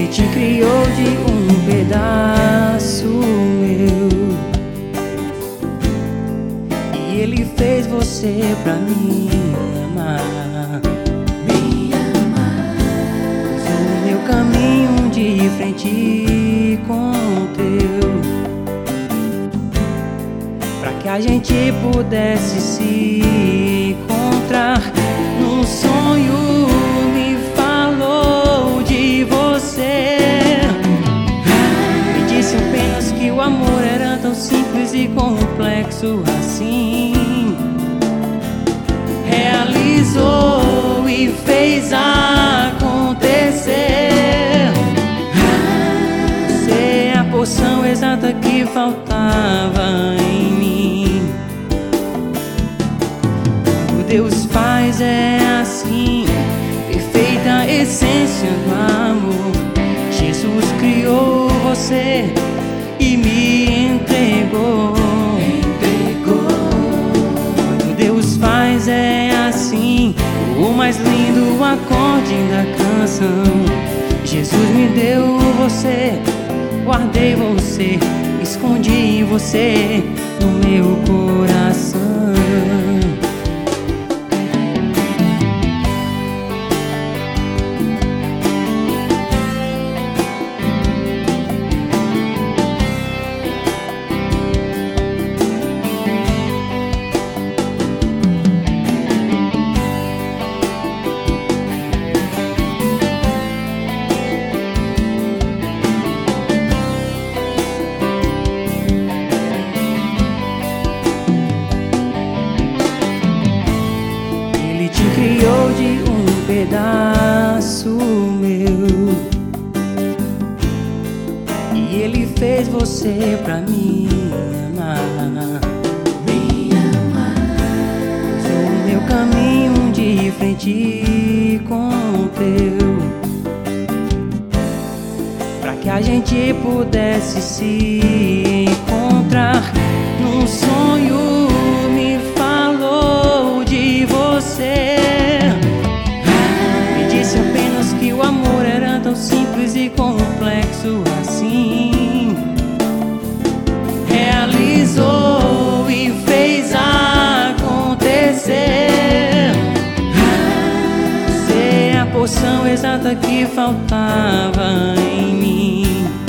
te criou de um pedaço meu, e Ele fez você pra me amar. Usou o meu caminho de frente com o teu, pra que a gente pudesse se encontrar. Num sonho me falou de você, me disse apenas que o amor era tão simples e complexo assim. Realizou e fez acontecer. Você é a porção exata que faltava em mim. O Deus faz é assim, perfeita essência do amor. Jesus criou você e me entregou. Quando Deus faz é assim, o mais lindo acorde da canção. Jesus me deu você, guardei você, escondi você no meu coração. Criou de um pedaço meu, e Ele fez você pra me amar. Usou o meu caminho de frente com o teu, pra que a gente pudesse se encontrar. Num sonho me falou de você, me disse apenas que o amor era tão simples e complexo assim. Realizou e fez acontecer. Você é a porção exata que faltava em mim.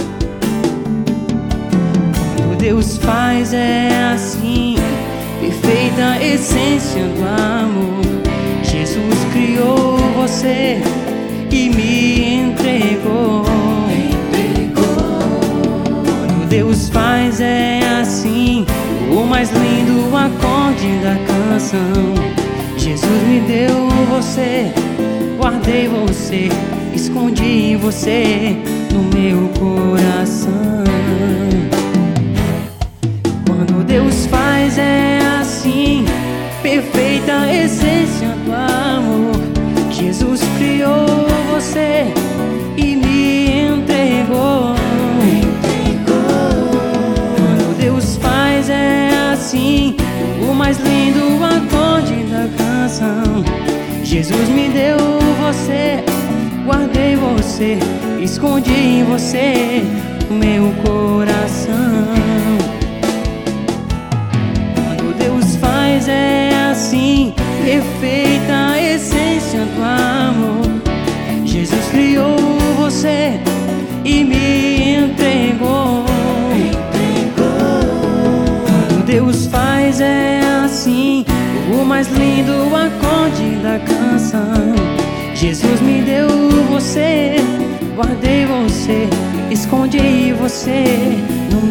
Quando Deus faz é assim, perfeita essência do amor. Jesus criou você e me entregou. Quando Deus faz é assim, o mais lindo acorde da canção. Jesus me deu você, guardei você, escondi você no meu coração. Quando Deus faz é assim, perfeita essência do amor. Jesus criou você e me entregou. Quando Deus faz é assim, o mais lindo acorde da canção. Jesus me deu você, guardei você, escondi você no meu coração. Mas é assim, perfeita essência do amor. Jesus criou você e me entregou. Quando Deus faz é assim, o mais lindo acorde da canção. Jesus me deu você, guardei você, escondi você no